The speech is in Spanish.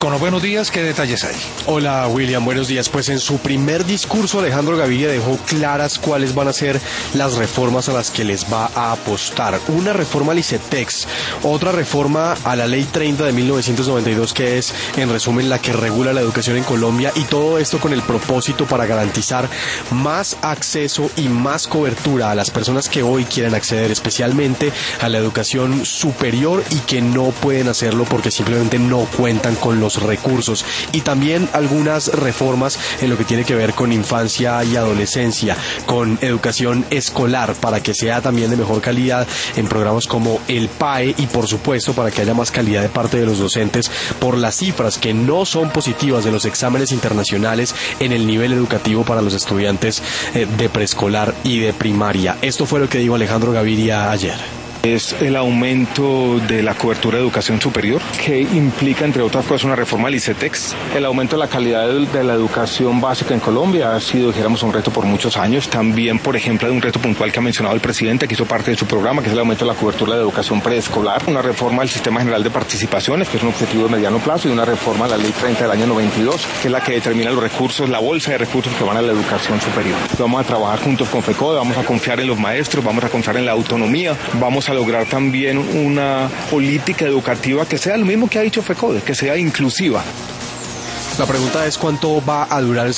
Con los buenos días, ¿qué detalles hay? Hola William, buenos días. Pues en su primer discurso Alejandro Gaviria dejó claras cuáles van a ser las reformas a las que les va a apostar. Una reforma al ICETEX, otra reforma a la Ley 30 de 1992, que es en resumen la que regula la educación en Colombia, y todo esto con el propósito para garantizar más acceso y más cobertura a las personas que hoy quieren acceder especialmente a la educación superior y que no pueden hacerlo porque simplemente no cuentan con los recursos, y también algunas reformas en lo que tiene que ver con infancia y adolescencia, con educación escolar para que sea también de mejor calidad en programas como el PAE, y por supuesto para que haya más calidad de parte de los docentes por las cifras que no son positivas de los exámenes internacionales en el nivel educativo para los estudiantes de preescolar y de primaria. Esto fue lo que dijo Alejandro Gaviria ayer. Es el aumento de la cobertura de educación superior, que implica, entre otras cosas, una reforma al ICETEX. El aumento de la calidad de la educación básica en Colombia ha sido, dijéramos, un reto por muchos años. También, por ejemplo, un reto puntual que ha mencionado el presidente, que hizo parte de su programa, que es el aumento de la cobertura de educación preescolar. Una reforma al Sistema General de Participaciones, que es un objetivo de mediano plazo, y una reforma a la Ley 30 del año 92, que es la que determina los recursos, la bolsa de recursos que van a la educación superior. Vamos a trabajar juntos con FECODE, vamos a confiar en los maestros, vamos a confiar en la autonomía, vamos a lograr también una política educativa que sea lo mismo que ha dicho FECODE, que sea inclusiva. La pregunta es cuánto va a durar